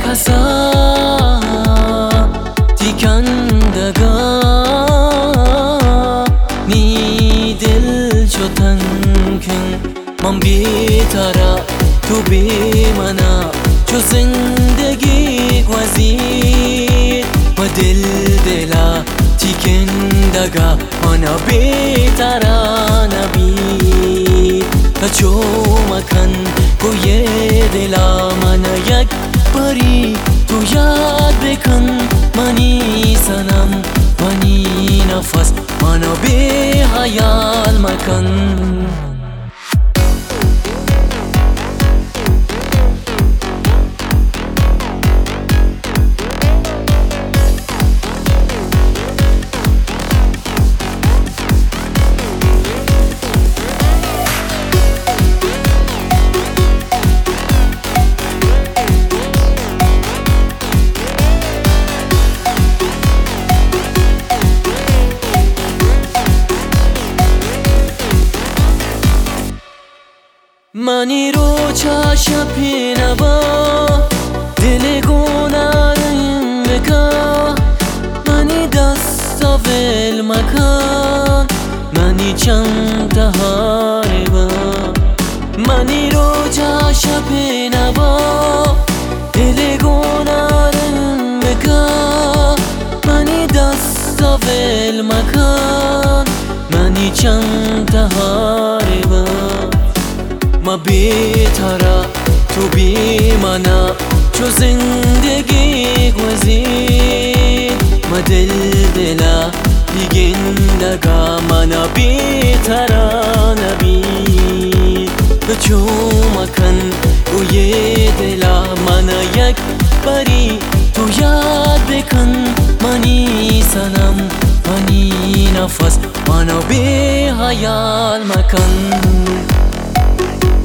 حسا تیکندگا نی دل چو تنکن من بیترا تو بی منا چو زندگی گوزید و دل دلا تیکندگا منا بیترا نبید چو مکن گوی دلا منا یک باری تو یاد بکن منی سنم منی نفس منو بی خیال مکن منی رو چشم پینبا دل گوناریم بکا منی دست ول مکان منی چند تهاری با منی رو چشم پینبا دل گوناریم بکا منی دست ول مکان منی چند تهاری با ما بیترا تو بی منا چو زندگی گوزید ما دل دلا دیگندگا منا بیترا نبید چو مکن گوی دلا منا یک باری تو یاد بکن منی سنم منی نفس منو بی خیال مکن